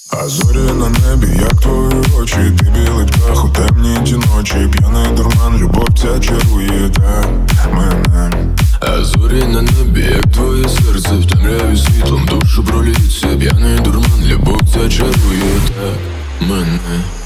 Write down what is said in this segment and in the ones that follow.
А зорі на небі, як твої очі, ти білий птах у темні ті ночі. П'яний дурман, любов ця чарує так мене. А зорі на небі, як твоє серце, в темряві світлом душу проліться. П'яний дурман, любов ця чарує так мене.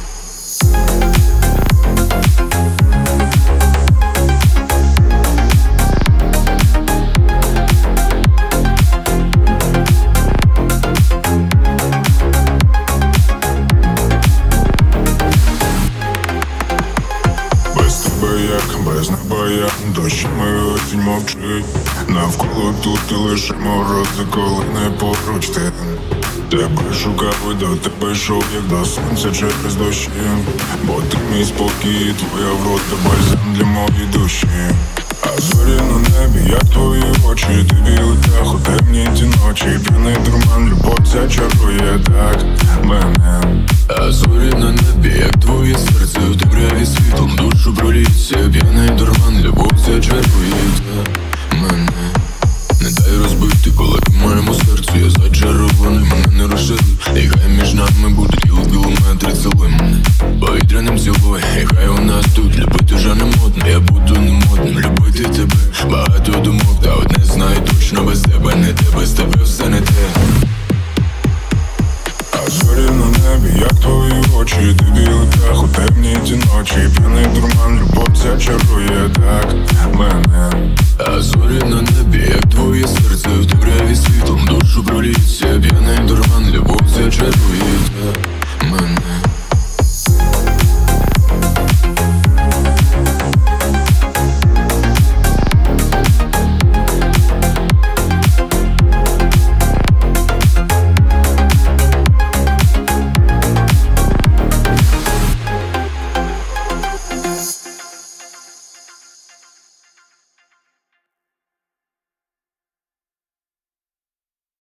Без неба я, дощами осінь мовчить. Навколо тут і лише морози, коли не поруч ти. Тебе шукав і до тебе йшов, як до сонця через дощі. Бо ти мій спокій, твоя врода бальзам для моєї душі. А зорі на небі, як твої очі, ти білий птах у темні ті ночі. П'яний дурман, любов ця чарує так мене. А зорі на небі, як твоє серце, в темряві світлом душу проліться. П'яний дурман, любов ця чарує так мене. Не дай розбити кулак моєму серцю, я зачарований, мене не розшируй. І хай між нами буде кілометри цілим повітряним цілою. І хай у нас тут любити вже не модно. Я буду не модним, любити тебе. Багато думок, та одне знаю точно, без тебе не те, без тебе все не те. А зорі на небі, як твої очі, ти білий птах у темні ті ночі. П'яний дурман, любов ця чарує так мене. А зорі на небі, як твоє серце, в темряві світлом душу проліться. П'яний дурман,